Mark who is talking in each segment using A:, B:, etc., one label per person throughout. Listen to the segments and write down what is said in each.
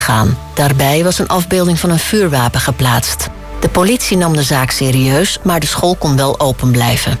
A: gaan. Daarbij was een afbeelding van een vuurwapen geplaatst. De politie nam de zaak serieus, maar de school kon wel open blijven.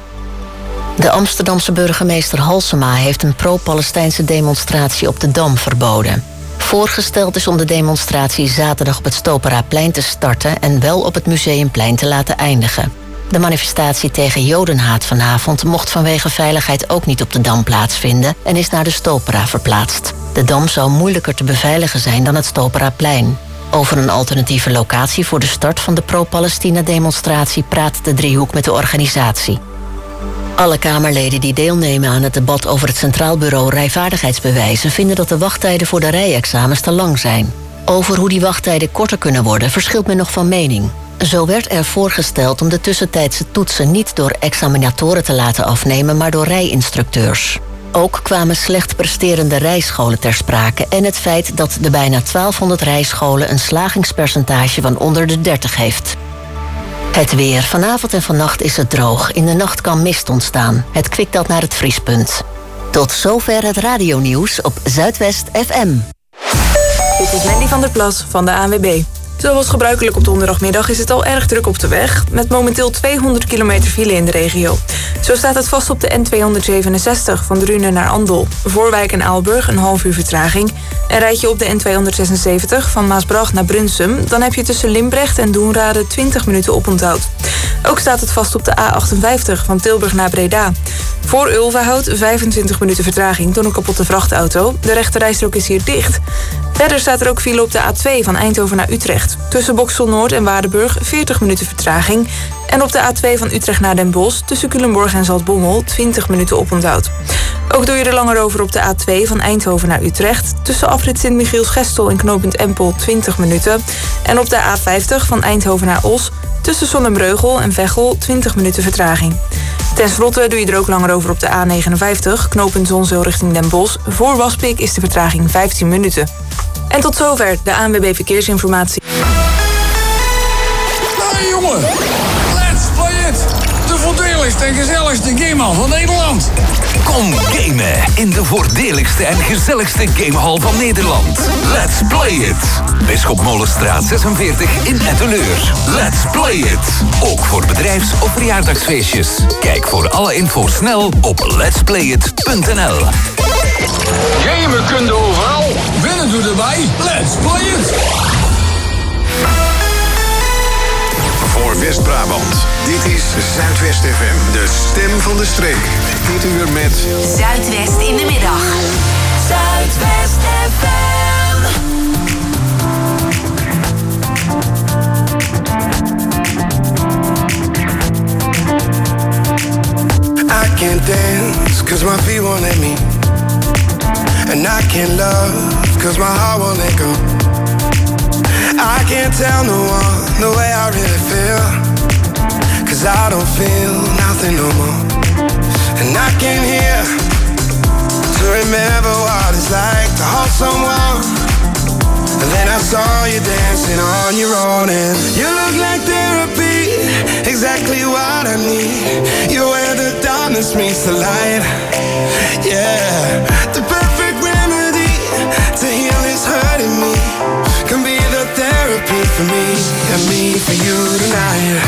A: De Amsterdamse burgemeester Halsema heeft een pro-Palestijnse demonstratie op de Dam verboden. Voorgesteld is om de demonstratie zaterdag op het Stoperaplein te starten en wel op het Museumplein te laten eindigen. De manifestatie tegen jodenhaat vanavond mocht vanwege veiligheid ook niet op de Dam plaatsvinden en is naar de Stopera verplaatst. De Dam zou moeilijker te beveiligen zijn dan het Stoperaplein. Over een alternatieve locatie voor de start van de pro-Palestina-demonstratie praat de driehoek met de organisatie. Alle Kamerleden die deelnemen aan het debat over het Centraal Bureau Rijvaardigheidsbewijzen vinden dat de wachttijden voor de rijexamens te lang zijn. Over hoe die wachttijden korter kunnen worden verschilt men nog van mening. Zo werd er voorgesteld om de tussentijdse toetsen niet door examinatoren te laten afnemen, maar door rijinstructeurs. Ook kwamen slecht presterende rijscholen ter sprake en het feit dat de bijna 1200 rijscholen een slagingspercentage van onder de 30 heeft. Het weer. Vanavond en vannacht is het droog. In de nacht kan mist ontstaan. Het kwikdaalt naar het vriespunt. Tot zover het radionieuws op Zuidwest FM.
B: Dit is Mandy van der Plas van de ANWB. Zoals gebruikelijk op donderdagmiddag is het al erg druk op de weg, met momenteel 200 kilometer file in de regio. Zo staat het vast op de N267 van Drunen naar Andel. Voorwijk en Aalburg een half uur vertraging. En rijd je op de N276 van Maasbracht naar Brunsum, dan heb je tussen Limbrecht en Doenrade 20 minuten oponthoud. Ook staat het vast op de A58 van Tilburg naar Breda. Voor Ulverhout 25 minuten vertraging door een kapotte vrachtauto. De rechterrijstrook is hier dicht. Verder staat er ook file op de A2 van Eindhoven naar Utrecht. Tussen Boxel Noord en Waardenburg 40 minuten vertraging. En op de A2 van Utrecht naar Den Bosch tussen Culemborg en Zaltbommel 20 minuten oponthoud. Ook doe je er langer over op de A2 van Eindhoven naar Utrecht. Tussen afrit Sint-Michiels-Gestel en knooppunt Empel 20 minuten. En op de A50 van Eindhoven naar Os tussen Zonnebreugel en Veghel 20 minuten vertraging. Ten slotte doe je er ook langer over op de A59, knooppunt Zonzeel richting Den Bosch. Voor Waspik is de vertraging 15 minuten. En tot zover de ANWB Verkeersinformatie.
C: Hey jongen, let's play it! De voordeligste en gezelligste gamehal van Nederland.
D: Kom gamen in de voordeligste en gezelligste gamehal van Nederland. Let's play it! Bisschop Molenstraat 46 in Etteleur. Let's play it! Ook voor bedrijfs- of verjaardagsfeestjes. Kijk voor alle info snel op letsplayit.nl.
C: Gamen kun je overal, winnen doe erbij. Let's play it!
E: Voor West-Brabant, dit is Zuidwest FM, de stem van de streek. Dit uur met
F: Zuidwest in de middag. Zuidwest FM.
G: I can't dance cause my feet won't let me. And I can't love cause my heart won't let go. I can't tell no one the way I really feel, cause I don't feel nothing no more. And I came here to remember what it's like to hold someone. And then I saw you dancing on your own, and you look like therapy, exactly what I need. You're where the darkness meets the light. Yeah, the perfect remedy to heal is hurting me. Can be the therapy for me and me for you tonight.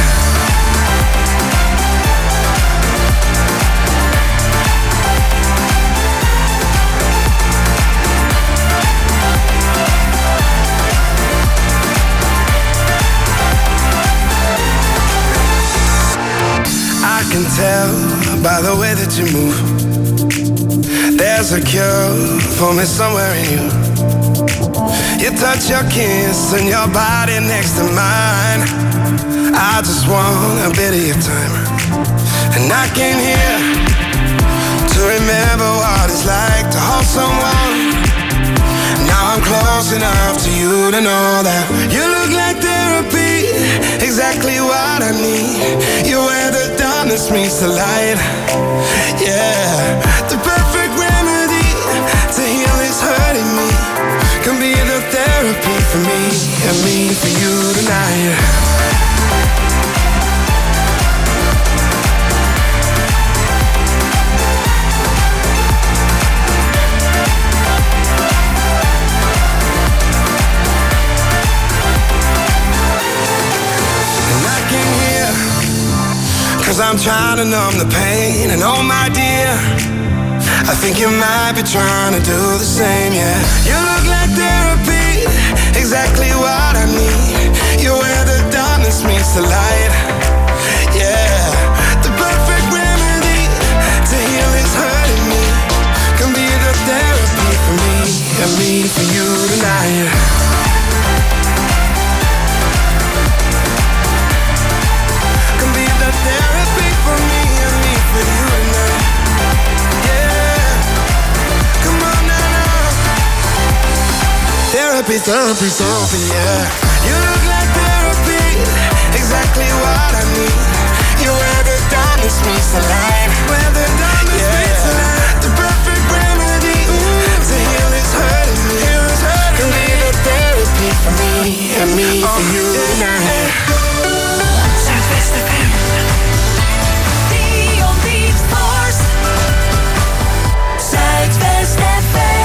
G: I can tell by the way that you move, there's a cure for me somewhere in you. You touch, your kiss, and your body next to mine. I just want a bit of your time. And I came here to remember what it's like to hold someone. Now I'm close enough to you to know that you look like therapy, exactly what I need. You're where the darkness meets the light. Yeah, the perfect remedy to heal is hurting me. Can be the therapy for me and me for you tonight. 'cause I'm trying to numb the pain. And oh my dear, I think you might be trying to do the same, yeah. You look like therapy, exactly what I need. You're where the darkness meets the light, yeah. The perfect remedy to heal is hurting me. Can be the therapy for me and me for you tonight. Can be the therapy for me and me for you tonight. Therapy, therapy, therapy, yeah. You look like therapy, exactly what I need. You're where the darkness meets the light. Where the darkness meets the light. The perfect remedy to heal is hurting me. Can be the therapy for me and me for you tonight.
F: Zuidwest FM. Dion Beat Force. Zuidwest FM.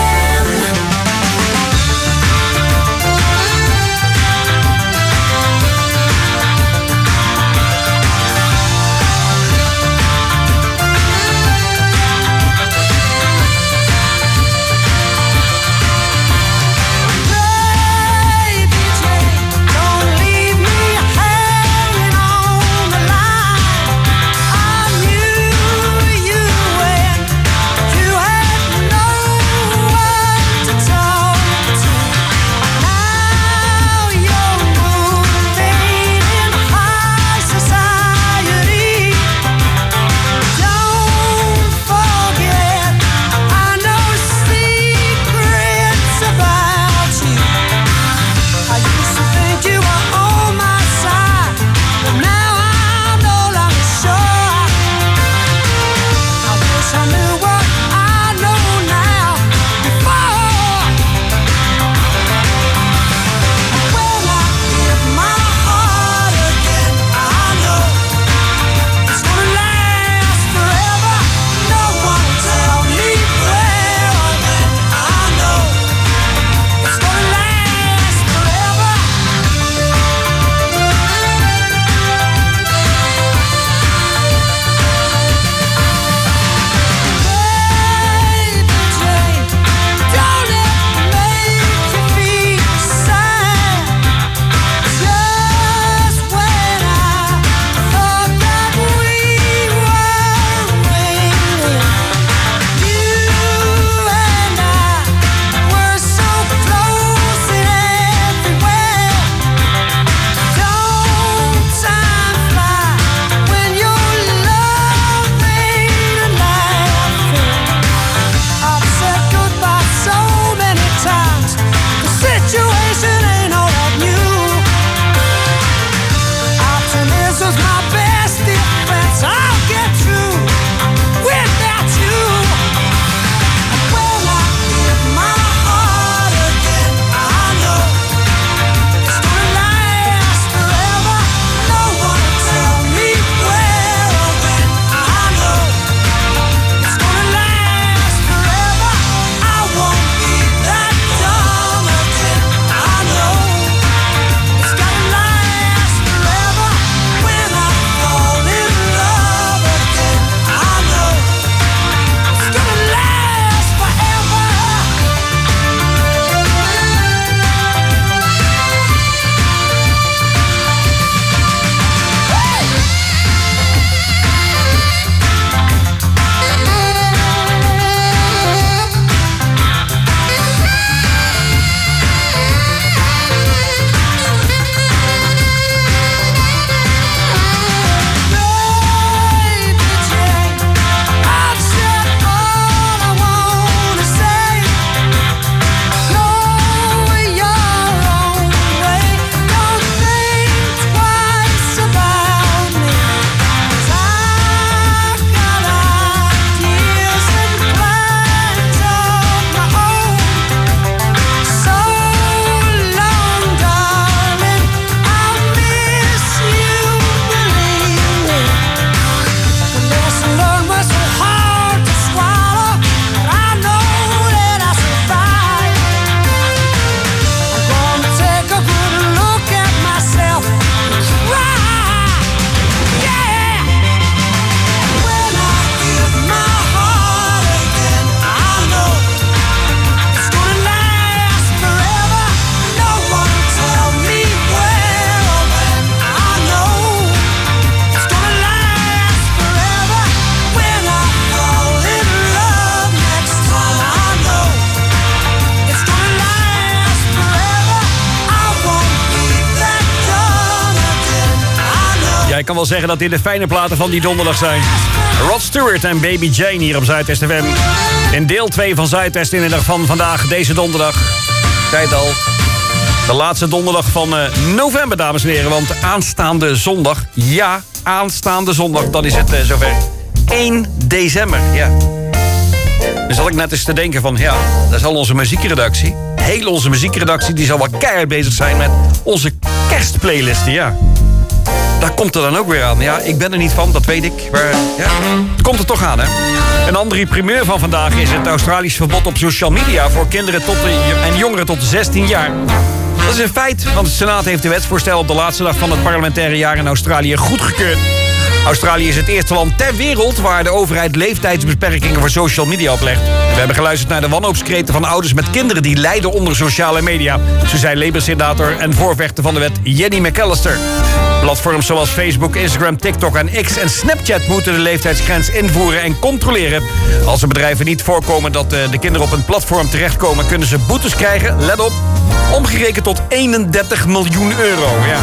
H: kan wel zeggen dat dit de fijne platen van die donderdag zijn. Rod Stewart en Baby Jane hier op Zuidwest FM. In deel 2 van Zuidwest in de dag van vandaag, deze donderdag. Tijd al. De laatste donderdag van november, dames en heren. Want aanstaande zondag, ja, aanstaande zondag, dan is het zover. 1 december, ja. Dus zat ik net eens te denken van, ja, daar zal onze muziekredactie... heel onze muziekredactie, die zal wel keihard bezig zijn met onze kerstplaylisten, ja. Daar komt er dan ook weer aan. Ja, ik ben er niet van, dat weet ik. Maar ja, het komt er toch aan, hè. Een andere primeur van vandaag is het Australisch verbod op social media... voor kinderen en jongeren tot 16 jaar. Dat is een feit, want de Senaat heeft de wetsvoorstel... op de laatste dag van het parlementaire jaar in Australië goedgekeurd. Australië is het eerste land ter wereld waar de overheid leeftijdsbeperkingen voor social media oplegt. We hebben geluisterd naar de wanhoopskreten van ouders met kinderen die lijden onder sociale media. Zo zei Labour-senator en voorvechter van de wet Jenny McAllister. Platforms zoals Facebook, Instagram, TikTok en X en Snapchat moeten de leeftijdsgrens invoeren en controleren. Als er bedrijven niet voorkomen dat de kinderen op een platform terechtkomen, kunnen ze boetes krijgen, let op, omgerekend tot 31 miljoen euro. Ja.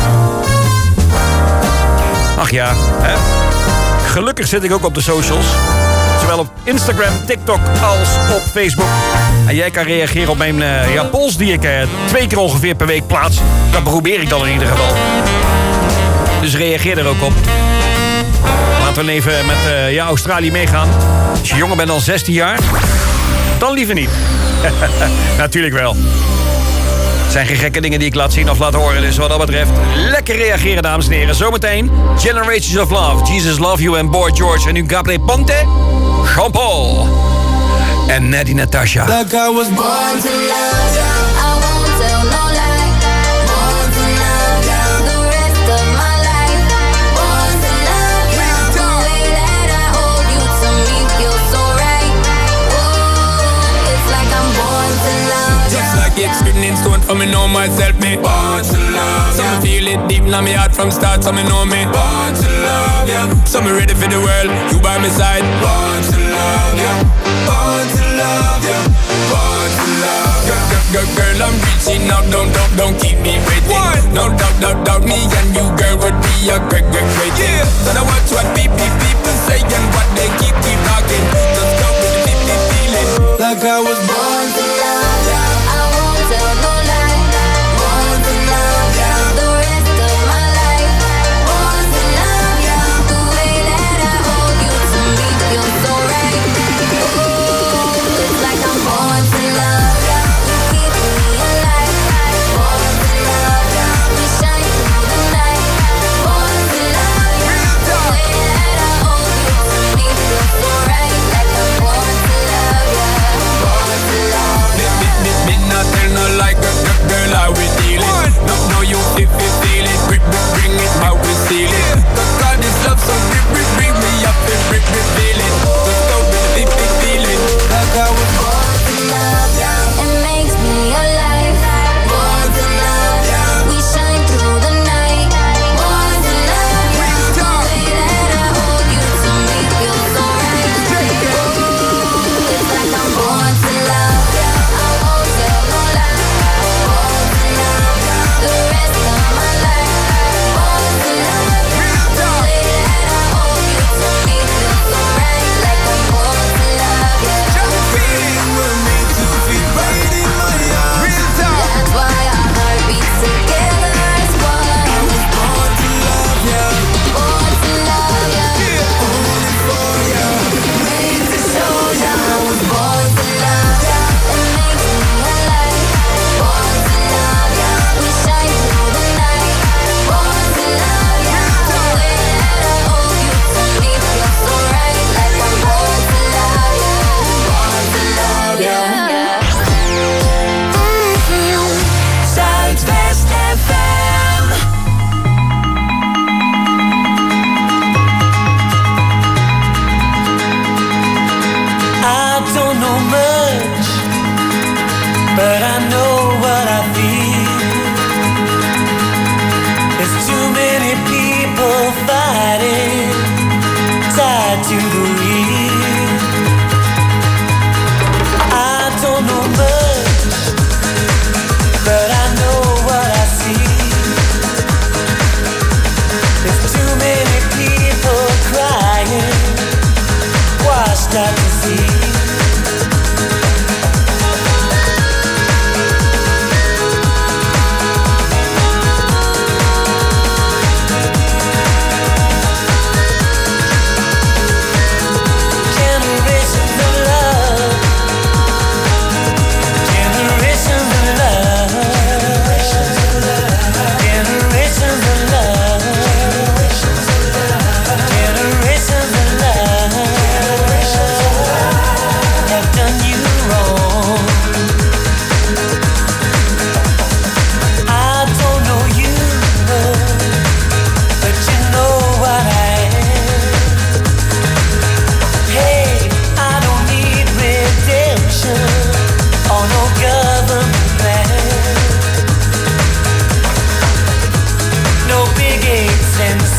H: Ach ja, hè? Gelukkig zit ik ook op de socials. Zowel op Instagram, TikTok als op Facebook. En jij kan reageren op mijn polls die ik 2 keer ongeveer per week plaats. Dat probeer ik dan in ieder geval. Dus reageer er ook op. Laten we even met Australië meegaan. Als je jonger bent dan 16 jaar, dan liever niet. Natuurlijk wel. Het zijn geen gekke dingen die ik laat zien of laat horen. Dus wat dat betreft, lekker reageren, dames en heren. Zometeen Generations of Love, Jesus Love You en Boy George. En nu Gabriel Ponte, Jean-Paul en Natty Natasha.
I: Like I was born to love, I won't tell no lie. Born to love the rest of my life. Born to love you, the way that I hold you to me feels so right. Ooh, it's like I'm born to love.
J: Just like it's written in stone for me know myself, me born to love. So me feel it deep in my heart from start, so me know me born to love, yeah. So me ready for the world, you by my side. Born to love, yeah. Born to love, yeah. Born to love, yeah. Girl, I'm reaching out, don't keep me waiting. No doubt, me and you, girl, would be a great, yeah. So now watch what people say and what they keep talking. Just go with the feeling.
I: Like I was born to love, I won't tell no lie. Born to love the rest of my life. Born to love you, the way that I hold you to me feels so right. Ooh, it's like I'm born to love you, keep me alive. Born to love you, we shine through the night. Born to love you, the way that I hold you to me feels so right. Like I'm born to love you, born to love.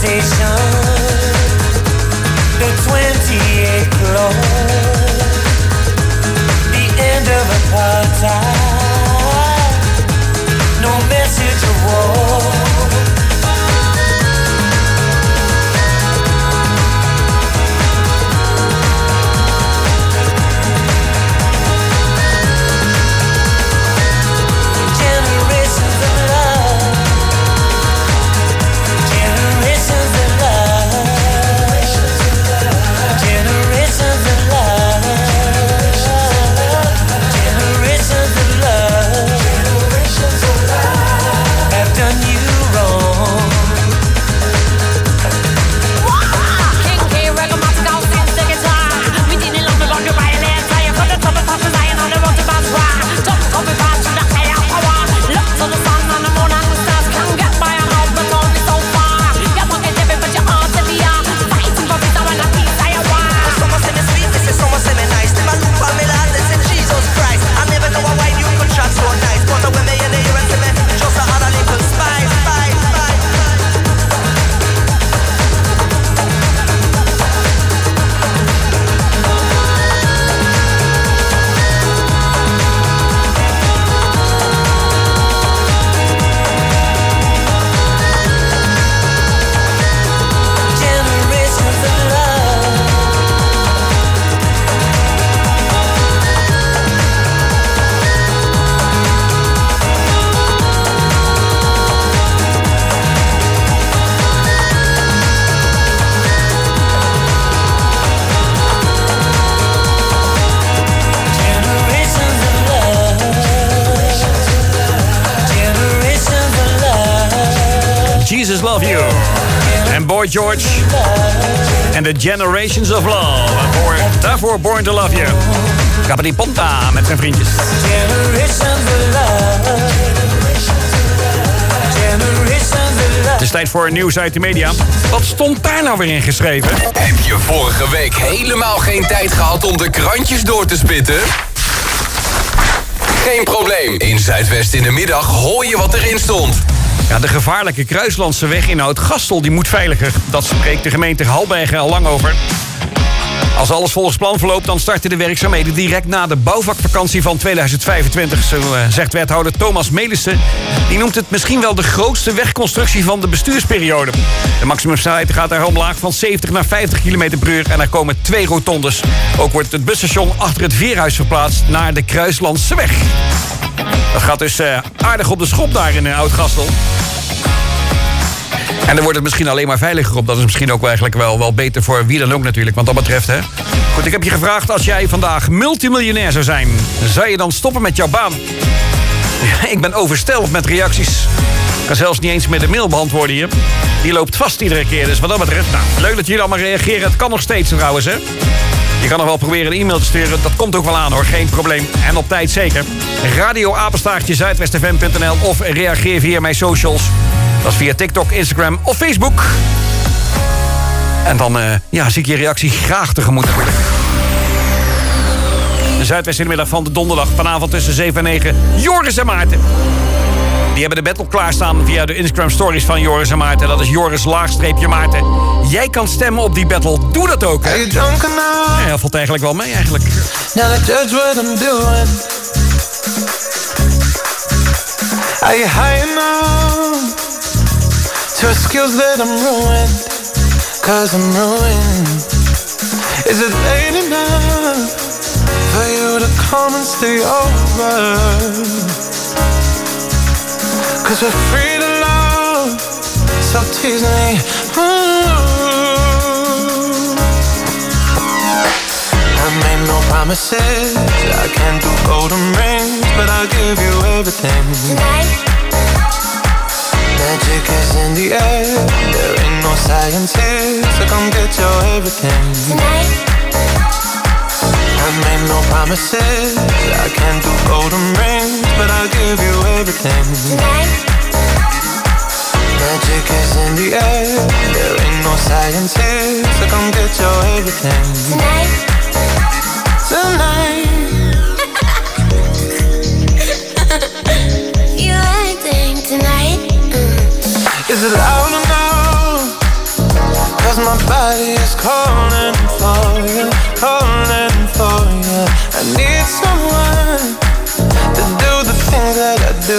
K: station, the 28th floor, the end of apartheid, no message of war.
H: Jesus Love You. En Boy George. En The Generations of Love. En daarvoor Born to Love You. Capri Ponta met zijn vriendjes. Het is tijd voor nieuws uit de media. Wat stond daar nou weer in geschreven?
D: Heb je vorige week helemaal geen tijd gehad om de krantjes door te spitten? Geen probleem. In Zuidwest in de middag hoor je wat erin stond.
H: Ja, de gevaarlijke Kruislandse weg in Oud-Gastel die moet veiliger. Dat spreekt de gemeente Halbergen al lang over. Als alles volgens plan verloopt, dan starten de werkzaamheden direct na de bouwvakvakantie van 2025, zo zegt wethouder Thomas Melissen. Die noemt het misschien wel de grootste wegconstructie van de bestuursperiode. De maximumsnelheid gaat daar omlaag van 70 naar 50 km per uur en er komen 2 rotondes. Ook wordt het busstation achter het veerhuis verplaatst naar de Kruislandse weg. Dat gaat dus aardig op de schop daar in Oud-Gastel. En dan wordt het misschien alleen maar veiliger op. Dat is misschien ook eigenlijk wel beter voor wie dan ook natuurlijk. Want dat betreft, hè. Goed, ik heb je gevraagd, als jij vandaag multimiljonair zou zijn, zou je dan stoppen met jouw baan? Ja, ik ben overstelpt met reacties. Ik kan zelfs niet eens met de mail beantwoorden hier. Die loopt vast iedere keer. Dus wat dat betreft, nou, leuk dat jullie allemaal reageren. Het kan nog steeds trouwens, hè. Je kan nog wel proberen een e-mail te sturen. Dat komt ook wel aan, hoor. Geen probleem. En op tijd zeker. radio@zuidwestfm.nl of reageer via mijn socials. Dat is via TikTok, Instagram of Facebook. En dan zie ik je reactie graag tegemoet. De Zuidwest in de middag van de donderdag. Vanavond tussen 7 en 9. Joris en Maarten. Die hebben de battle klaarstaan via de Instagram stories van Joris en Maarten. Dat is Joris_Maarten. Jij kan stemmen op die battle. Doe dat ook, hè? Ja, valt eigenlijk wel mee, eigenlijk.
K: Now I judge what I'm doing. Are you high enough to skills that I'm ruined? 'Cause I'm ruined. Is it late enough for you to come and stay over? 'Cause we're free to love, so tease me. I made no promises, I can't do golden rings, but I'll give you everything. Tonight. Magic is in the air, there ain't no science here, so come get your everything. Tonight. I made no promises, I can't do golden rings, but I'll give you everything. Tonight. Magic is in the air, there ain't no science here, so come get your everything. Tonight. Tonight. You acting tonight. Is it loud enough My body is calling for you, calling for you. I need someone to do the things that I do.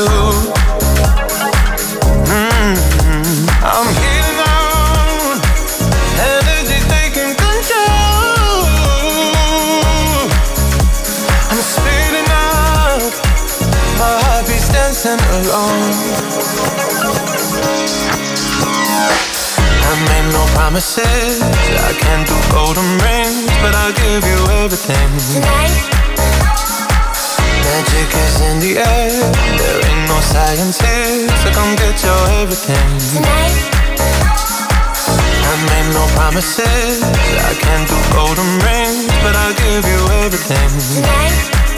K: I'm heating on, energy taking control. I'm speeding up, my heartbeat's dancing alone. I made no promises, I can't do golden rings, but I'll give you everything. Tonight. Magic is in the air, there ain't no science here, so come get your everything. Tonight. I made no promises, I can't do golden rings, but I'll give you everything. Tonight.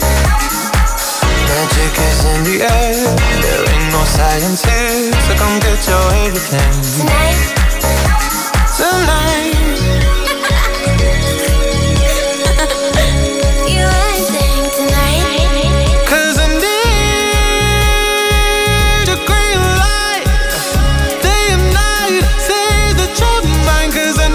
K: Magic is in the air, there ain't no science here, so come get your everything. Tonight. Tonight. You anything tonight? 'Cause I need a green light, day and night. Say that you're mine, 'cause I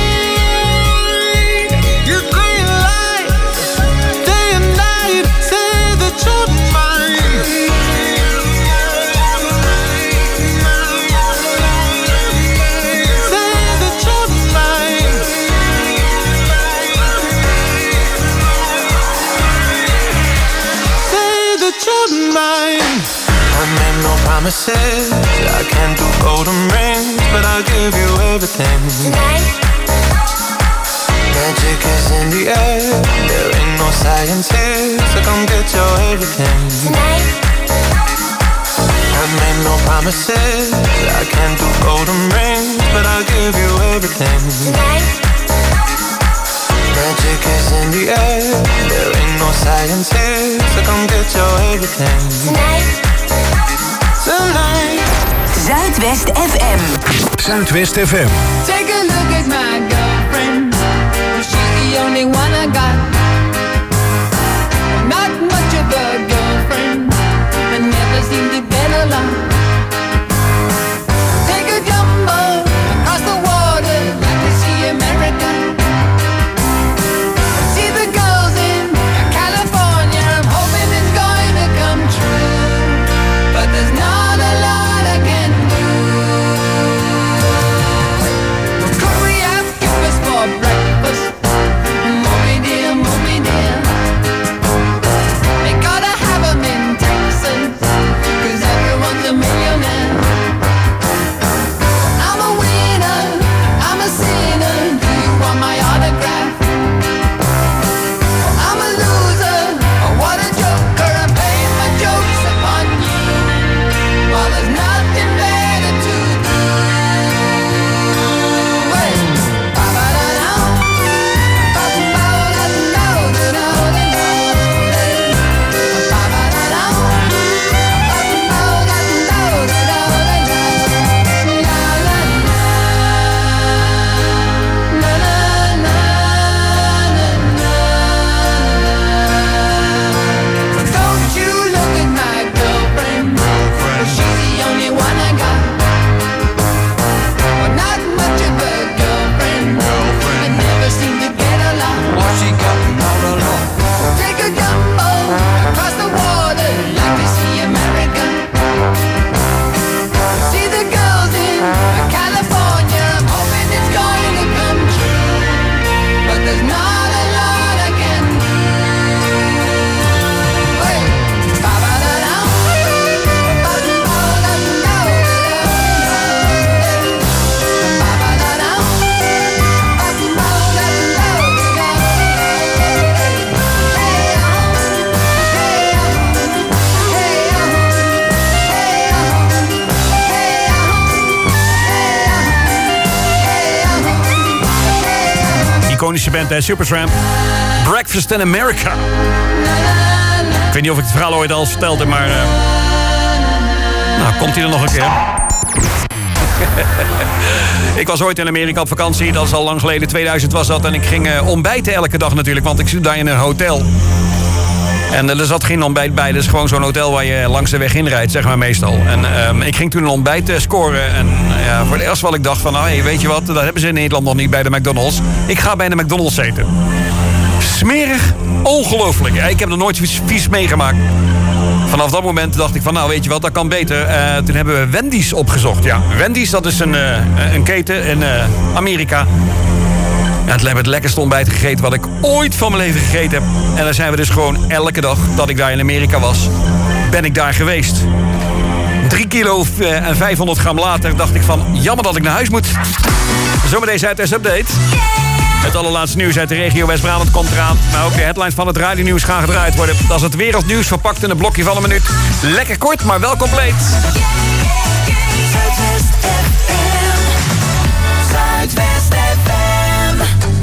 K: need your green light, day and night. Say that you're mine. Say that you're mine. Say that you're mine. I made no promises, I can't do golden rings, but I'll give you everything. Tonight. Magic is in the air, there ain't no science here, so come get your everything. Tonight. I made no promises, I can't do golden rings, but I'll give you everything. Tonight. Magic is in the air, there ain't no science here, so come get your everything. Tonight. Tonight.
L: Zuidwest FM.
D: Zuidwest FM.
F: Take a look at my girlfriend. She's the only one I got. Not much of a girlfriend, but never seem to get along. Take a jumbo across the water, like to see America. See the girls in California, I'm hoping it's going to come true. But there's not a lot I can do. Could we have breakfast for breakfast? Mommy dear, mommy dear. We gotta have 'em in Texas, 'cause everyone's a millionaire. I'm a winner, I'm a sinner. Do you want my autograph? I'm a loser, what a joker. I'm playing my jokes upon you. Well, there's nothing better to do. Hey, ba-ba-da-da, ba-ba-da-da-da-da-da-da-da. Ba-ba-da-da, don't you look at my girlfriend. She's the only one I got. Well, not much of a girlfriend, but never seem to get along. What she got not alone? Take a jumbo across the water, like to see America. See the girls in California, I'm hoping it's going to come true. But there's not a lot I can do. Hey, ba-ba-da-da,
H: Iconische band, Supertramp. Breakfast in America. Ik weet niet of ik het verhaal ooit al eens verteld heb, maar... nou, komt hij er nog een keer. Ik was ooit in Amerika op vakantie, dat is al lang geleden, 2000 was dat. En ik ging ontbijten elke dag natuurlijk, want ik zit daar in een hotel. En er zat geen ontbijt bij. Dat is gewoon zo'n hotel waar je langs de weg inrijdt, zeg maar meestal. En ik ging toen een ontbijt scoren. En voor het eerst wat ik dacht van, nou, weet je wat, dat hebben ze in Nederland nog niet bij de McDonald's. Ik ga bij de McDonald's eten. Smerig, ongelooflijk. Ik heb er nooit vies meegemaakt. Vanaf dat moment dacht ik van, nou, weet je wat, dat kan beter. Toen hebben we Wendy's opgezocht. Ja, Wendy's, dat is een keten in Amerika. Ja, het lijkt me het lekkerste ontbijt gegeten wat ik ooit van mijn leven gegeten heb. En dan zijn we dus gewoon elke dag dat ik daar in Amerika was, ben ik daar geweest. 3 kilo en 500 gram later dacht ik van, jammer dat ik naar huis moet. Zometeen Zuidwest Update. Het allerlaatste nieuws uit de regio West-Brabant komt eraan. Maar ook de headlines van het radionieuws gaan gedraaid worden. Dat is het wereldnieuws verpakt in een blokje van een minuut. Lekker kort, maar wel compleet.
F: Zuidwest FM. Zuidwest FM.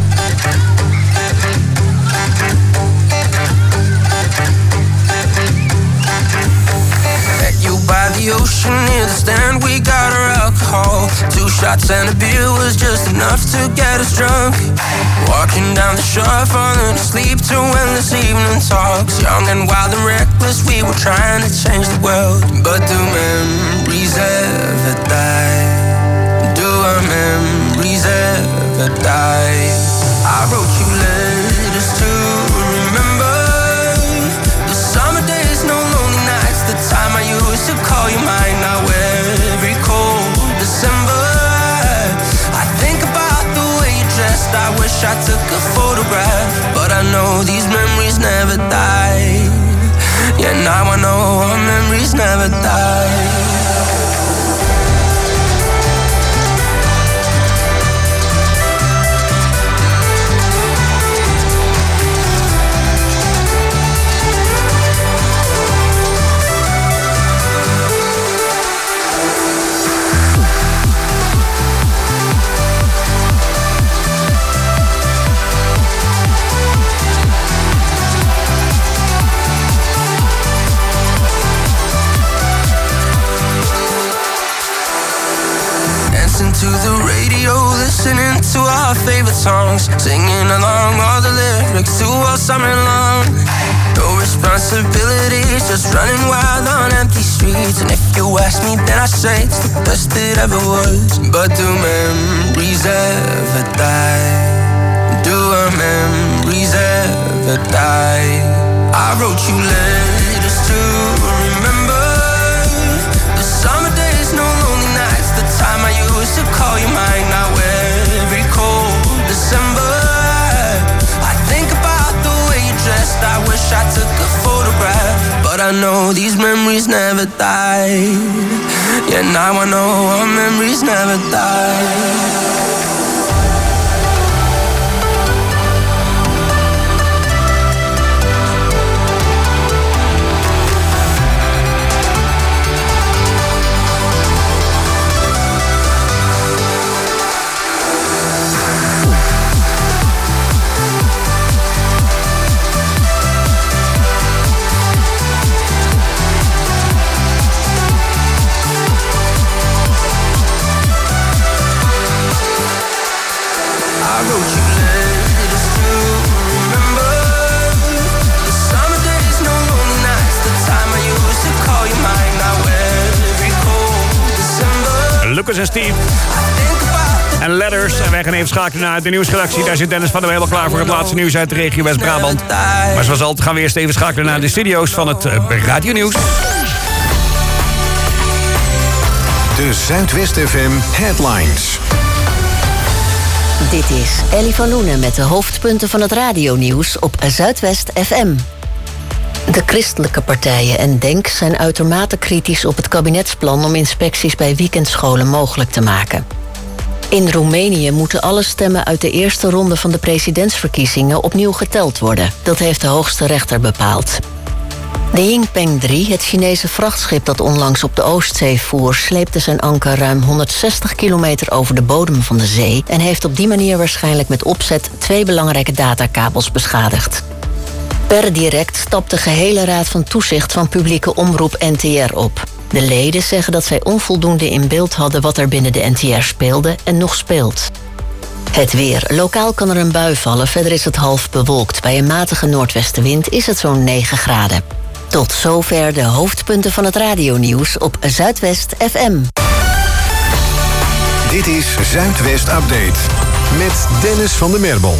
M: Met you by the ocean near the stand, we got our alcohol. 2 shots and a beer was just enough to get us drunk. Walking down the shore, falling asleep to endless evening talks. Young and wild and reckless, we were trying to change the world. But do memories ever die? Do our memories ever die? I wrote you letters to remember the summer days, no lonely nights, the time I used to call you mine. Now every cold December, I think about the way you dressed. I wish I took a photograph, but I know these memories never die. Yeah, now I know our memories never die. To the radio, listening to our favorite songs, singing along all the lyrics to all summer long. No responsibilities, just running wild on empty streets. And if you ask me, then I say it's the best it ever was. But do memories ever die? Do our memories ever die? I wrote you letters to remember the summer days, no lonely nights, the time I used to call you mine. Now every cold December, I think about the way you dressed. I wish I took a photograph, but I know these memories never die. Yeah, now I know our memories never die.
H: Lucas en Steve. En Letters. En wij gaan even schakelen naar de nieuwsredactie. Daar zit Dennis van der Weel klaar voor het laatste nieuws uit de regio West-Brabant. Maar zoals altijd gaan we eerst even schakelen naar de studio's van het Radio Nieuws.
E: De Zuidwest FM Headlines.
A: Dit is Ellie van Loenen met de hoofdpunten van het radionieuws op Zuidwest FM. De christelijke partijen en DENK zijn uitermate kritisch op het kabinetsplan om inspecties bij weekendscholen mogelijk te maken. In Roemenië moeten alle stemmen uit de eerste ronde van de presidentsverkiezingen opnieuw geteld worden. Dat heeft de hoogste rechter bepaald. De Yingpeng 3, het Chinese vrachtschip dat onlangs op de Oostzee voer, sleepte zijn anker ruim 160 kilometer over de bodem van de zee en heeft op die manier waarschijnlijk met opzet 2 belangrijke datakabels beschadigd. Per direct stapt de gehele raad van toezicht van publieke omroep NTR op. De leden zeggen dat zij onvoldoende in beeld hadden wat er binnen de NTR speelde en nog speelt. Het weer. Lokaal kan er een bui vallen, verder is het half bewolkt. Bij een matige noordwestenwind is het zo'n 9 graden. Tot zover de hoofdpunten van het radionieuws op Zuidwest FM.
E: Dit is Zuidwest Update met Dennis van der Merbel.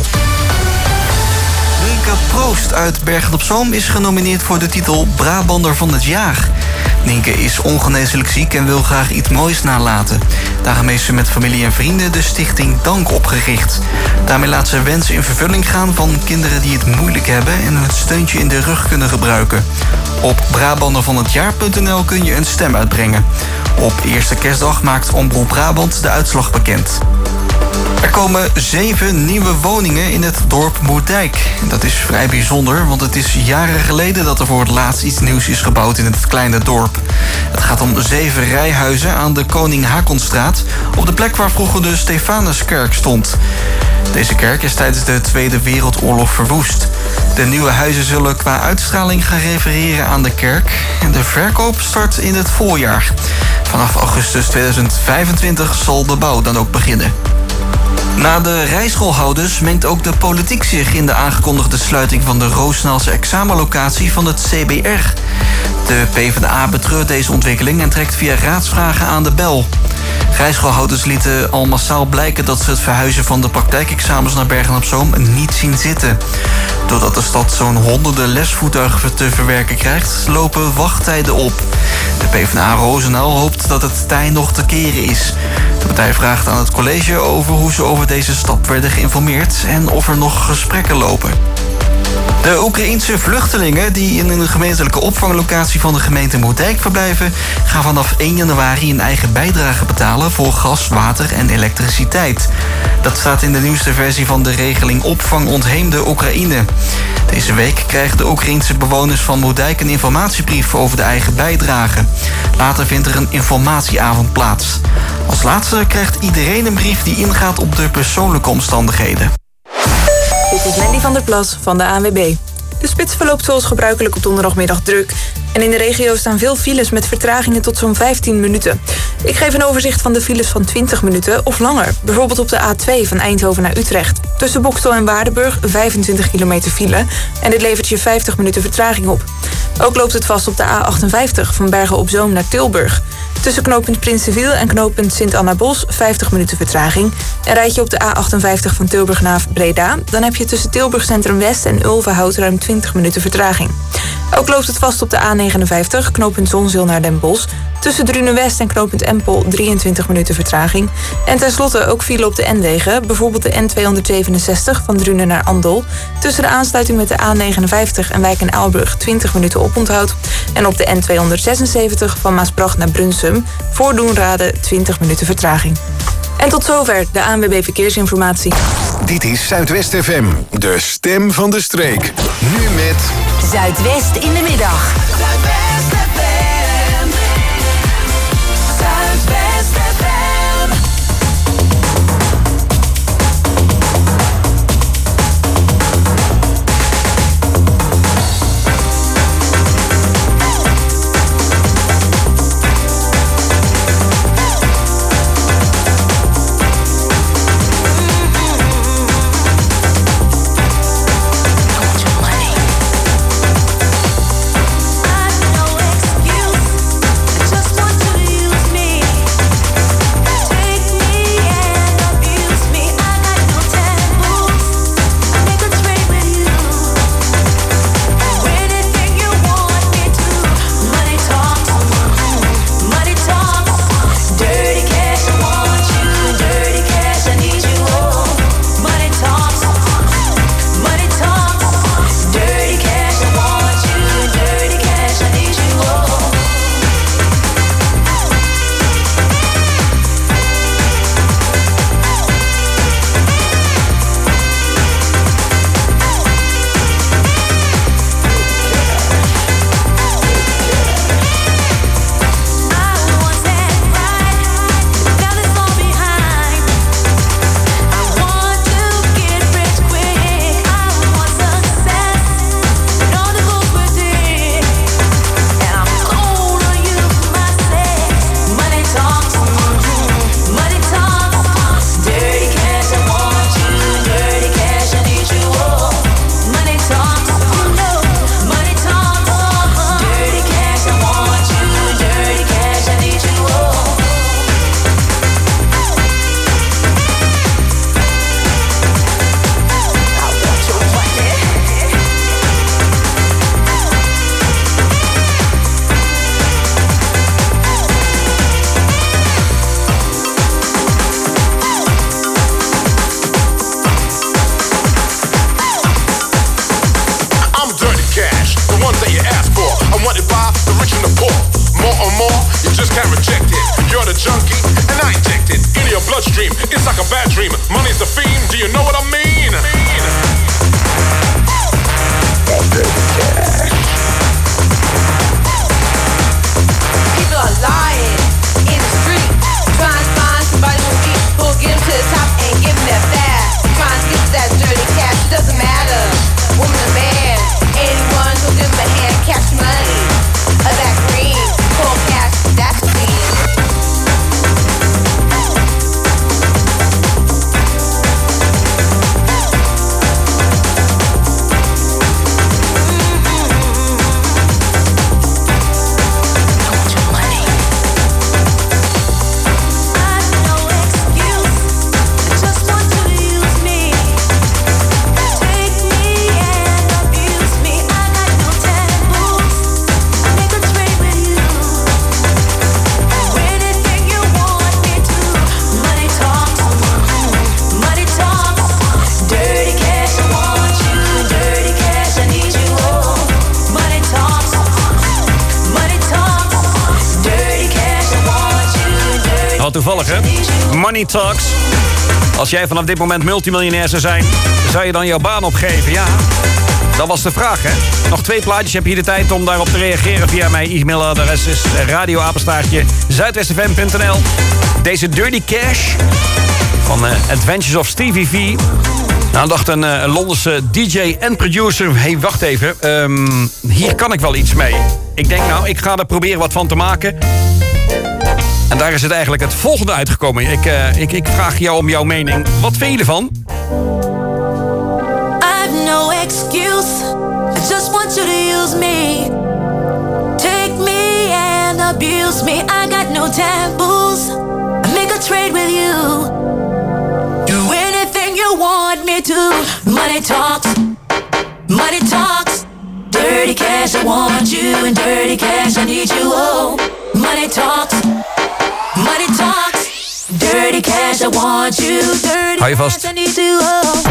N: Nienke Proost uit Bergen-op-Zoom is genomineerd voor de titel Brabander van het jaar. Nienke is ongeneeslijk ziek en wil graag iets moois nalaten. Daarom heeft ze met familie en vrienden de stichting Dank opgericht. Daarmee laat ze wensen in vervulling gaan van kinderen die het moeilijk hebben en een steuntje in de rug kunnen gebruiken. Op brabandervanhetjaar.nl kun je een stem uitbrengen. Op eerste kerstdag maakt Omroep Brabant de uitslag bekend. Er komen 7 nieuwe woningen in het dorp Moerdijk. Dat is vrij bijzonder, want het is jaren geleden dat er voor het laatst iets nieuws is gebouwd in het kleine dorp. Het gaat om 7 rijhuizen aan de Koning Hakonstraat, op de plek waar vroeger de Stefanuskerk stond. Deze kerk is tijdens de Tweede Wereldoorlog verwoest. De nieuwe huizen zullen qua uitstraling gaan refereren aan de kerk. En de verkoop start in het voorjaar. Vanaf augustus 2025 zal de bouw dan ook beginnen. Na de rijschoolhouders mengt ook de politiek zich in de aangekondigde sluiting van de Roosnaalse examenlocatie van het CBR. De PvdA betreurt deze ontwikkeling en trekt via raadsvragen aan de bel. Rijschoolhouders lieten al massaal blijken dat ze het verhuizen van de praktijkexamens naar Bergen-op-Zoom niet zien zitten. Doordat de stad zo'n honderden lesvoertuigen te verwerken krijgt, lopen wachttijden op. De PvdA Roosendaal hoopt dat het tij nog te keren is. De partij vraagt aan het college over hoe ze over deze stap werden geïnformeerd en of er nog gesprekken lopen. De Oekraïense vluchtelingen die in een gemeentelijke opvanglocatie van de gemeente Moerdijk verblijven, gaan vanaf 1 januari een eigen bijdrage betalen voor gas, water en elektriciteit. Dat staat in de nieuwste versie van de regeling Opvang Ontheemde Oekraïne. Deze week krijgen de Oekraïense bewoners van Moerdijk een informatiebrief over de eigen bijdrage. Later vindt er een informatieavond plaats. Als laatste krijgt iedereen een brief die ingaat op de persoonlijke omstandigheden.
B: Dit is Mandy van der Plas van de ANWB. De spits verloopt zoals gebruikelijk op donderdagmiddag druk. En in de regio staan veel files met vertragingen tot zo'n 15 minuten. Ik geef een overzicht van de files van 20 minuten of langer. Bijvoorbeeld op de A2 van Eindhoven naar Utrecht. Tussen Bokstel en Waardenburg 25 kilometer file. En dit levert je 50 minuten vertraging op. Ook loopt het vast op de A58 van Bergen-op-Zoom naar Tilburg. Tussen knooppunt Prinsenviel en knooppunt Sint-Anna-Bos 50 minuten vertraging. En rijd je op de A58 van Tilburg naar Breda, dan heb je tussen Tilburg Centrum West en Ulvenhout ruim 20 minuten vertraging. Ook loopt het vast op de A59, knooppunt Zonzeel naar Den Bosch. Tussen Drunen West en knooppunt Empel 23 minuten vertraging. En tenslotte ook file op de N-wegen, bijvoorbeeld de N267 van Drunen naar Andel. Tussen de aansluiting met de A59 en Wijk en Aalburg 20 minuten oponthoud. En op de N276 van Maasbracht naar Brunsum voor Doenrade 20 minuten vertraging. En tot zover de ANWB Verkeersinformatie.
E: Dit is Zuidwest FM, de stem van de streek. Nu met
L: Zuidwest in de middag.
F: Zuidwest FM. Zuidwest FM.
I: I know
O: dream. Money's the theme, do you know what I mean?
F: People are lying in the street, trying to find somebody who'll get them to the top and give them that fast. Trying to get to that dirty cash, it doesn't matter, woman or man. Anyone who'll give them a hand, cash money, or that green, cold cash, that's the thing.
H: Toevallig, hè? Money Talks. Als jij vanaf dit moment multimiljonair zou zijn, zou je dan jouw baan opgeven? Ja, dat was de vraag, hè? Nog 2 plaatjes, heb je hier de tijd om daarop te reageren via mijn e-mailadres is radioapenstaartje@zuidwestfm.nl. Deze Dirty Cash van Adventures of Stevie V. Nou, dacht een Londense DJ en producer, hey, wacht even, hier kan ik wel iets mee. Ik denk, nou, ik ga er proberen wat van te maken. En daar is het eigenlijk het volgende uitgekomen. Ik vraag jou om jouw mening. Wat vind je ervan?
P: I've no excuse. I just want you to use me. Take me and abuse me. I got no taboos. I make a trade with you. Do anything you want me to. Money talks. Money talks. Dirty cash, I want you. And dirty cash, I need you. Oh, money talks. Money talks, dirty cash, I want you. Dirty cash, I need you. Oh.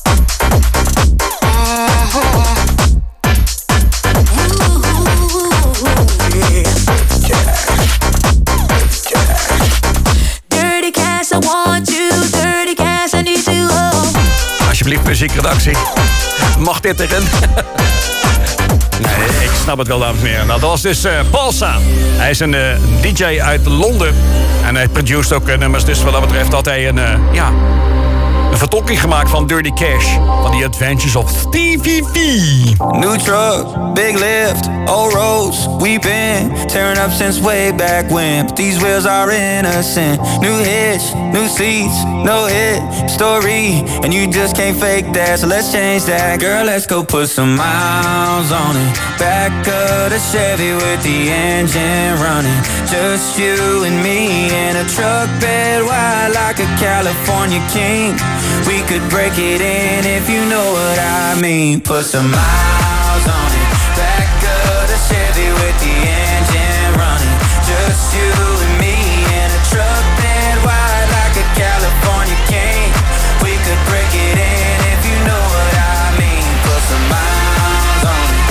P: Dirty cash, I want you. Dirty cash, I need you. Oh.
H: Alsjeblieft, muziekredactie. Mag dit erin? Nee, ik snap het wel, dames en heren. Nou, dat was dus Balsa. Hij is een DJ uit Londen. En hij produceert ook nummers. Dus wat dat betreft had hij een vertolking gemaakt van Dirty Cash. Van die Adventures of Stevie V.
K: New truck, big lift, old roads. We've been tearing up since way back when. But these wheels are innocent. New hitch, new seats, no hit story. And you just can't fake that, so let's change that. Girl, let's go put some miles on it. Back of the Chevy with the engine running. Just you and me in a truck bed wide like a California king. We could break it in if you know what I mean. Put some miles on it. Back of the Chevy with the engine running. Just you and me in a truck bed wide like a California king. We could break it in if you know what I mean. Put some miles on it.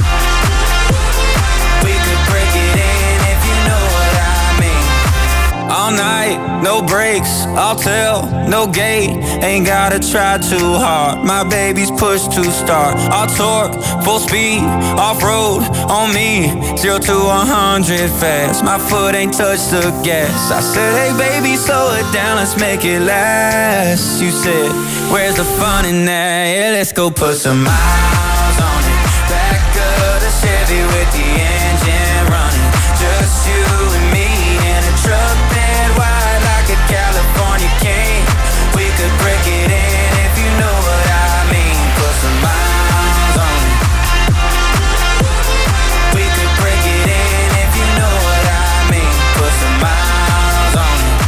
K: We could break it in if you know what I mean. All night, no breaks, I'll tell, no gate. Ain't gotta try too hard, my baby's push to start. I'll torque, full speed, off-road, on me. 0 to 100 fast, my foot ain't touched the gas. I said, hey baby, slow it down, let's make it last. You said, where's the fun in that? Yeah, let's go put some miles on it. Back of the Chevy with the engine running. Just you and me in a truck bed wide like a California king. We could break it in if you know what I mean. Put some miles on it. We could break it in if you know what I mean. Put some miles on it.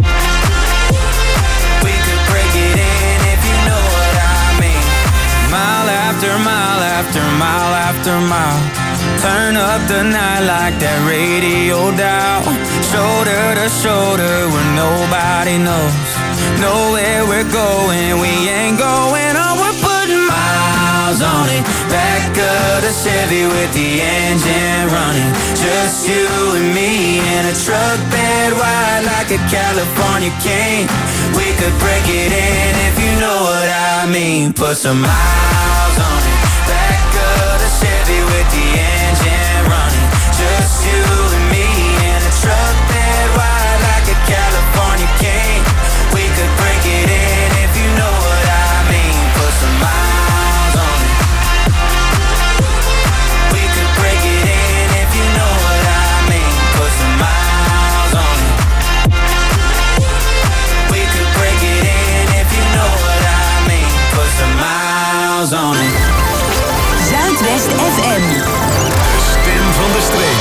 K: We could break it in if you know what I mean. Mile after mile after mile after mile. Turn up the night like that radio dial. Shoulder to shoulder where nobody knows. Know where we're going, we ain't going on. We're putting miles on it. Back of the
Q: a Chevy with the engine running. Just you and me in a truck bed wide like a California king. We could break it in if you know what I mean. Put some miles on it. Back of the Chevy with the engine running. Just you and me in a truck bed wide like a California king. We could break it in if you know what I mean. Put some miles on it. We could break it in if you know what I mean. Put some miles on it. We could break it in if you know what I mean. Put some miles on it.
L: Zuidwest FM.
E: De stem van de streek.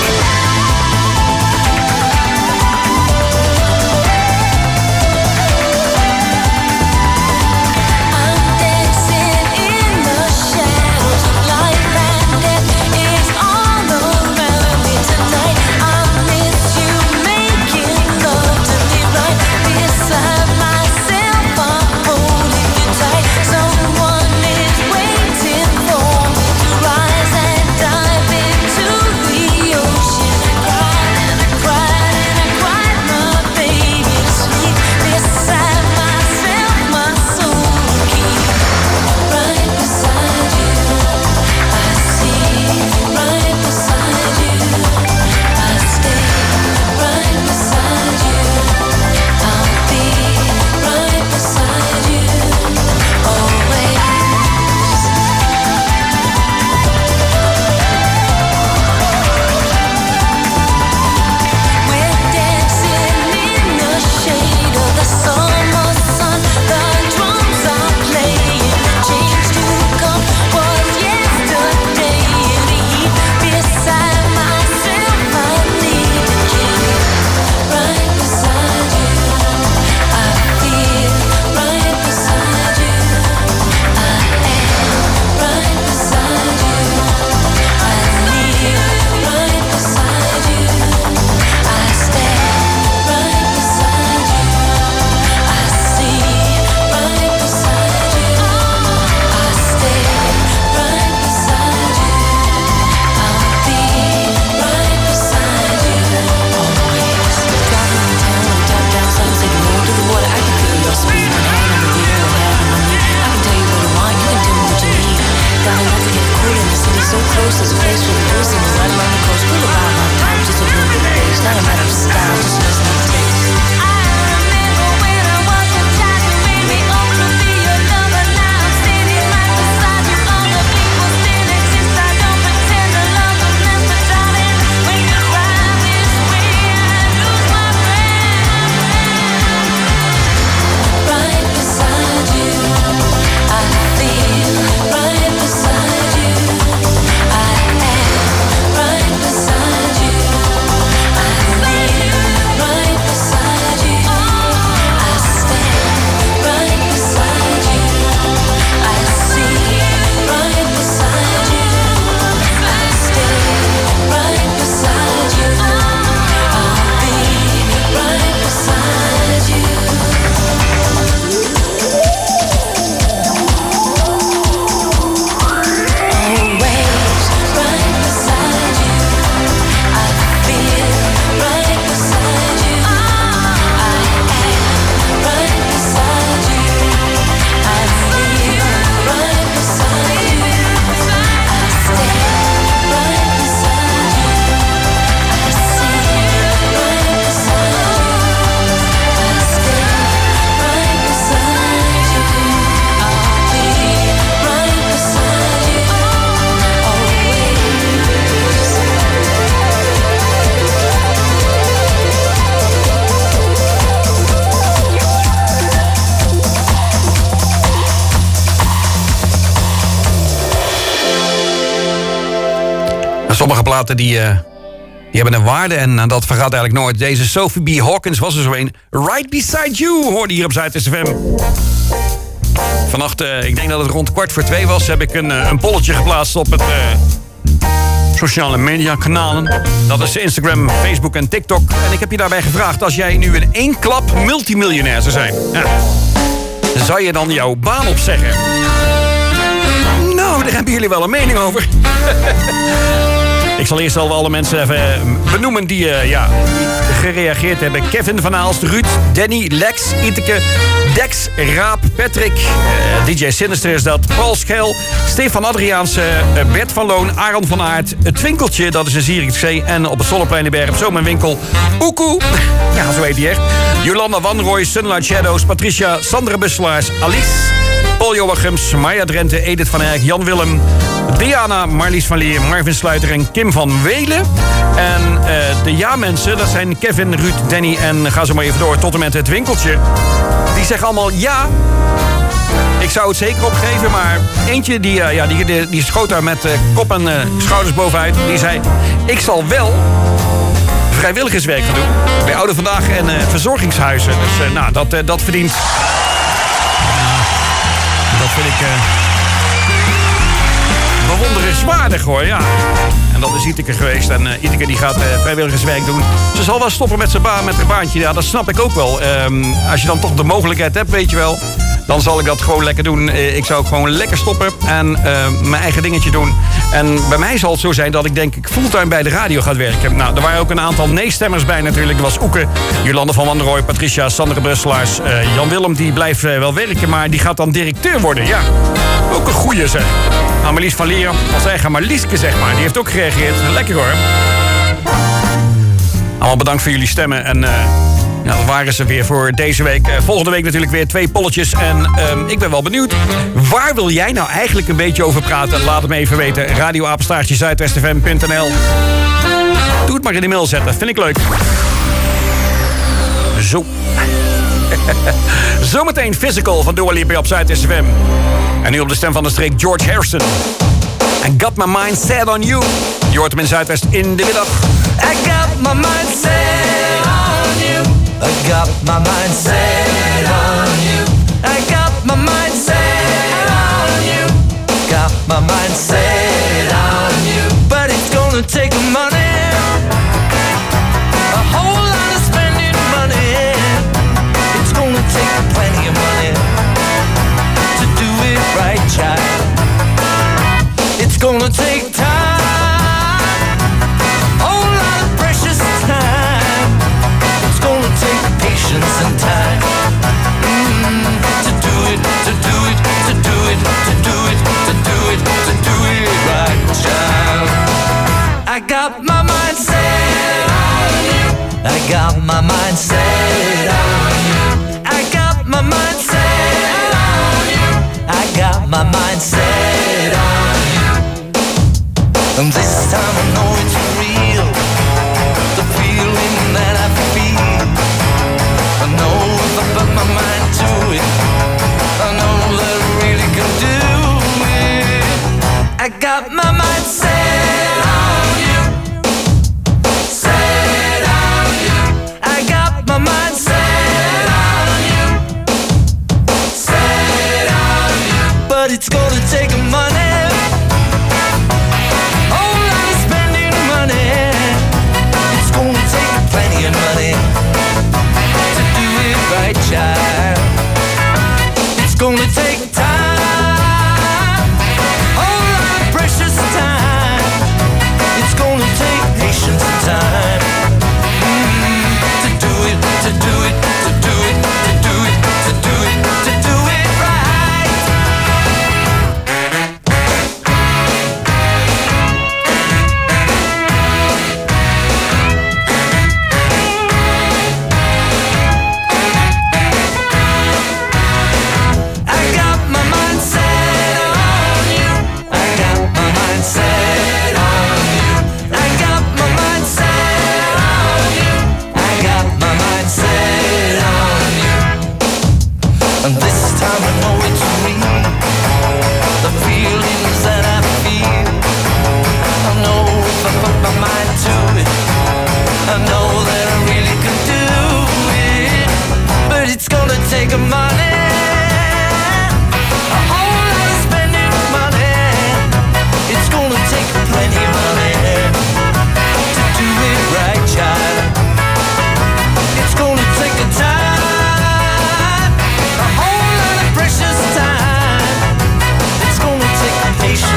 H: Sommige platen die hebben een waarde en dat vergaat eigenlijk nooit. Deze Sophie B. Hawkins was er zo een. Right Beside You hoorde hier op Zuidwest FM. Vannacht, ik denk dat het rond 1:15 was, heb ik een polletje geplaatst op het sociale media kanalen. Dat is Instagram, Facebook en TikTok. En ik heb je daarbij gevraagd, als jij nu in één klap multimiljonair zou zijn, zou je dan jouw baan opzeggen? Nou, Oh, daar hebben jullie wel een mening over. Ik zal eerst al alle mensen even benoemen die gereageerd hebben. Kevin van Aalst, Ruud, Danny, Lex, Iteke, Dex, Raap, Patrick, DJ Sinister is dat, Paul Schel, Stefan Adriaanse, Bert van Loon, Aaron van Aert, Het Winkeltje, dat is een Zierikzee, en op het Zonneplein op zo'n winkel, Oekoe, ja, zo heet die echt, Jolanda Wanrooy, Sunlight Shadows, Patricia, Sandra Busselaars, Alice, Paul Joachims, Maya Drenthe, Edith van Erk, Jan Willem, Diana, Marlies van Leer, Marvin Sluiter en Kim van Welen. En de ja-mensen, dat zijn Kevin, Ruud, Danny en ga zo maar even door tot en met Het Winkeltje. Die zeggen allemaal ja. Ik zou het zeker opgeven, maar eentje die schoot daar met kop en schouders bovenuit. Die zei, ik zal wel vrijwilligerswerk gaan doen bij Oude Vandaag en verzorgingshuizen. Dus dat verdient... Dat vind ik bewonderenswaardig hoor, ja. En dat is Iteke geweest. En Iteke die gaat vrijwilligerswerk doen. Ze zal wel stoppen met haar baantje. Ja, dat snap ik ook wel. Als je dan toch de mogelijkheid hebt, weet je wel. Dan zal ik dat gewoon lekker doen. Ik zou ook gewoon lekker stoppen en mijn eigen dingetje doen. En bij mij zal het zo zijn dat ik denk ik fulltime bij de radio ga werken. Nou, er waren ook een aantal nee-stemmers bij natuurlijk. Er was Oeke, Jolande van Wanrooy, Patricia, Sandra Busselaars, Jan Willem, die blijft wel werken, maar die gaat dan directeur worden. Ja, ook een goeie zeg. Marlies van Leer, als eigen Marlieske zeg maar, die heeft ook gereageerd. Lekker hoor. Allemaal bedankt voor jullie stemmen en... dat waren ze weer voor deze week. Volgende week natuurlijk weer 2 polletjes. En ik ben wel benieuwd. Waar wil jij nou eigenlijk een beetje over praten? Laat het me even weten. Radio@zuidwestfm.nl. Doe het maar in de mail zetten. Vind ik leuk. Zo. Zometeen Physical van Dua Lipa op Zuid-FM. En nu op de stem van de streek George Harrison. I got my mind set on you. Je hoort hem in Zuidwest in de middag.
R: I got my mind set on you. I got my mind set on you. I got my mind set on you. Got my mind set on you. But it's gonna take money, a whole lot of spending money. It's gonna take plenty of money to do it right, child. It's gonna take time, a whole lot of precious time. It's gonna take patience and time to do it, to do it, to do it, to do it, to do it, to do it right, child. I got my mind set on you. I got my mind set on you. I got my mind set on you. I got my mind set on you. And this time I know it's real, the feeling that I feel. I know if I put my mind to it, I know that I really can do it. I got my mind set on you, set on you. I got my mind set on you, set on you. But it's gonna take money, whole lot of spending money. It's gonna take plenty of money to do it right, child. It's gonna take time, whole lot of precious time. It's gonna take patience and time to do it, to do it, to do it, to do it, to do it, to do it right. I got my mind set on you. I got my mind set on you. I got my mind set on you. I got my mind set on you. And this time I know it's real, the feelings that I feel. I know if I put my mind to it, I know that I really can do it. But it's gonna take money, a whole lot of spending money. It's gonna take plenty of money to do it right, child. It's gonna take a time, a whole lot of precious time. It's gonna take patience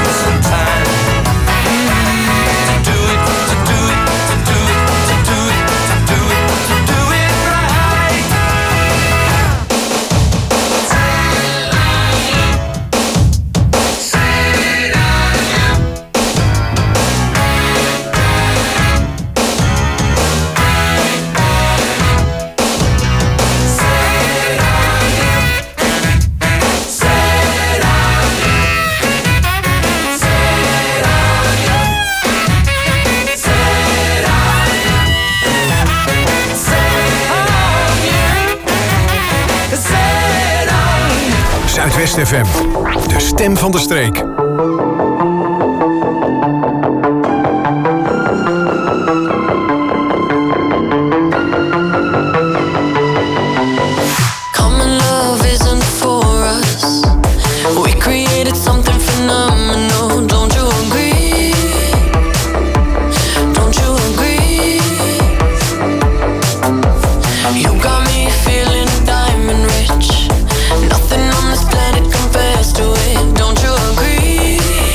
E: Zuidwest FM, de stem van de streek.
S: Common love isn't for us. We created something phenomenal. Don't you agree? Don't you agree? You got me feeling diamond rich. Nothing on this planet compares to it. Don't you agree?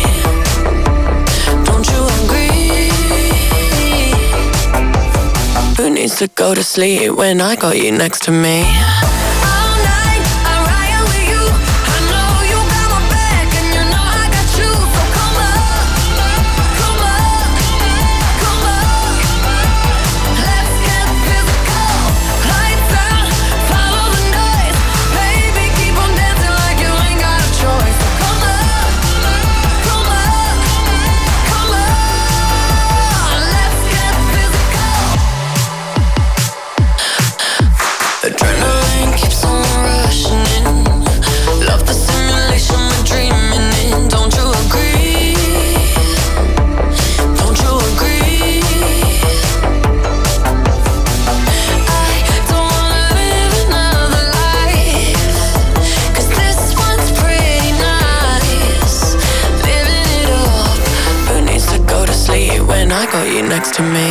S: Don't you agree? Who needs to go to sleep when I got you next to me? Adrenaline keeps on rushing in. Love the simulation we're dreaming in. Don't you agree? Don't you agree? I don't wanna live another life, 'cause this one's pretty nice. Living it up. Who needs to go to sleep when I got you next to me?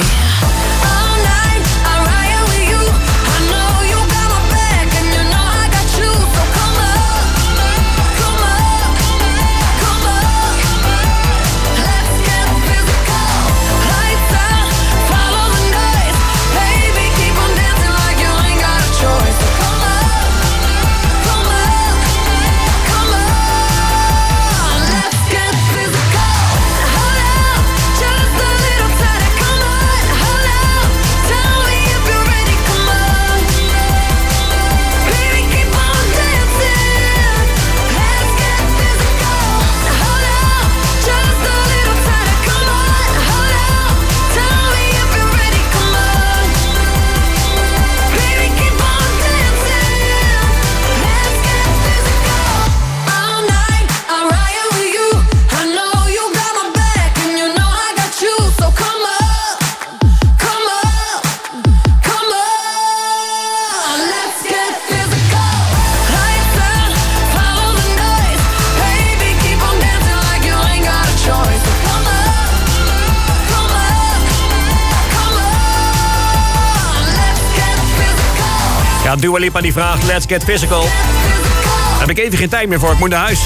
H: Ja, Dua Lipa die vraagt, let's get physical. Daar heb ik even geen tijd meer voor, ik moet naar huis.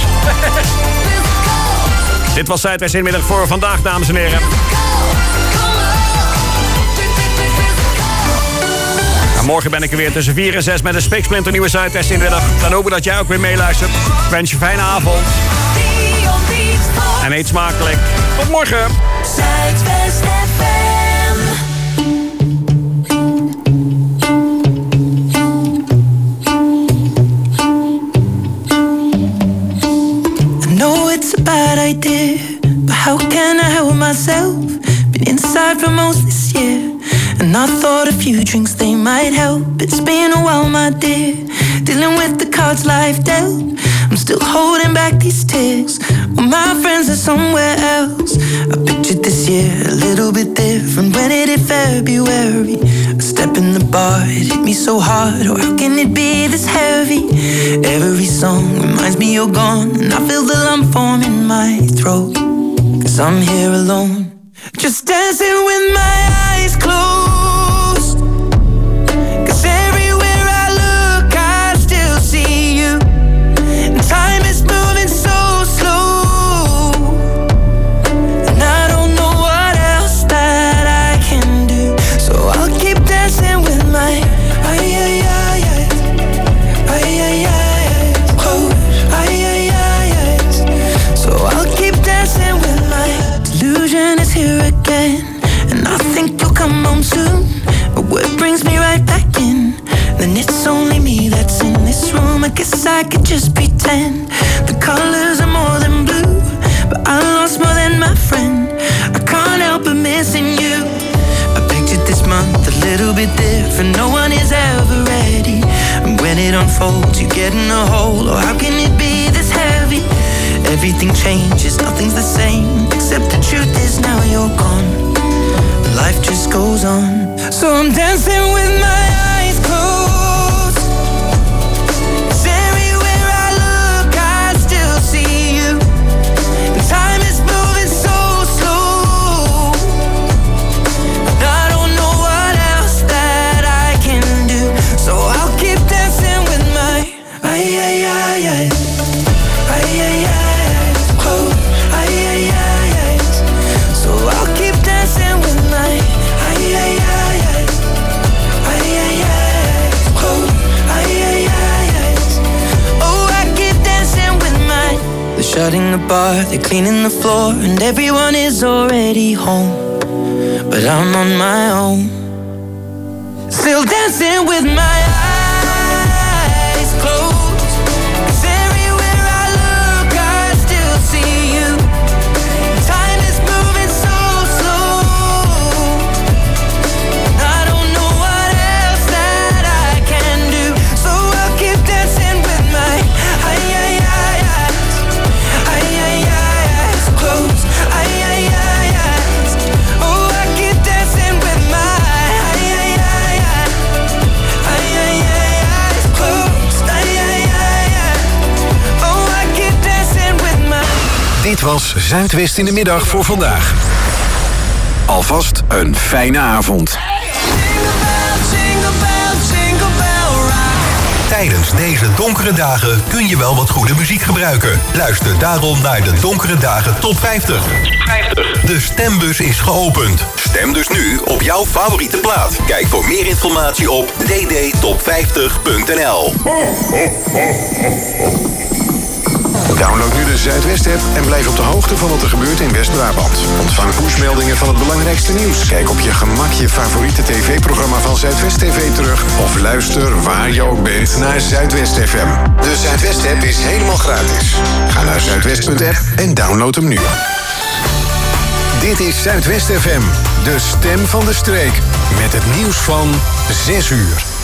H: Dit was Zuidwest Inmiddag voor vandaag, dames en heren. En morgen ben ik er weer tussen 4 en 6 met een spiksplinter nieuwe Zuidwest Inmiddag. Dan hopen dat jij ook weer meeluistert. Ik wens je een fijne avond. En eet smakelijk. Tot morgen.
P: Zuidwest FM.
T: It's a bad idea, but how can I help myself? Been inside for most this year, and I thought a few drinks they might help. It's been a while, my dear, dealing with the cards life dealt. I'm still holding back these tears, well, my friends are somewhere else. I pictured this year a little bit different. When it hit February, a step in the bar, it hit me so hard. Oh, how can it be this heavy? Every song reminds me you're gone, and I feel the lump form in my throat, 'cause I'm here alone, just dancing with my eyes closed. 'Cause everywhere I look I still see you, and time is moving so slow, and I don't know what else that I can do. So I'll keep dancing with my so I'll keep dancing with my delusion is here again, and I think you'll come home soon. But what brings me right back in? Then it's only me that's in this room. I guess I could just pretend the colors are more than blue, but I lost more than my friend. I can't help but missing you. I pictured this month a little bit different. No one is ever ready, and when it unfolds you get in a hole. Oh, how can it be this everything changes, nothing's the same. Except the truth is now you're gone. Life just goes on. So I'm dancing with my eyes closed. 'Cause everywhere I look, I still see you. And time is moving so slow. And I don't know what else that I can do. So I'll keep dancing with my eyes. Close. Eyes. So I'll keep dancing with my eyes. Close. Eyes. Oh, I keep dancing with my. They're shutting the bar, they're cleaning the floor, and everyone is already home. But I'm on my own, still dancing with my eyes closed. 'Cause everywhere I look, I still see you. Time is moving so slow. I don't know what else that I can do. So I'll keep dancing with my eyes. Close. Eyes. Oh, I keep dancing with my eyes. Close. Oh, I keep dancing with my.
E: Dit was Zuidwest in de middag voor vandaag. Alvast een fijne avond.
U: Tijdens deze donkere dagen kun je wel wat goede muziek gebruiken. Luister daarom naar de Donkere Dagen Top 50. De stembus is geopend. Stem dus nu op jouw favoriete plaat. Kijk voor meer informatie op ddtop50.nl.
E: Download nu de Zuidwest-app en blijf op de hoogte van wat er gebeurt in West-Brabant. Ontvang pushmeldingen van het belangrijkste nieuws. Kijk op je gemak je favoriete tv-programma van Zuidwest TV terug. Of luister waar je ook bent naar Zuidwest FM. De Zuidwest-app is helemaal gratis. Ga naar zuidwest.app en download hem nu. Dit is Zuidwest FM, de stem van de streek. Met het nieuws van 6 uur.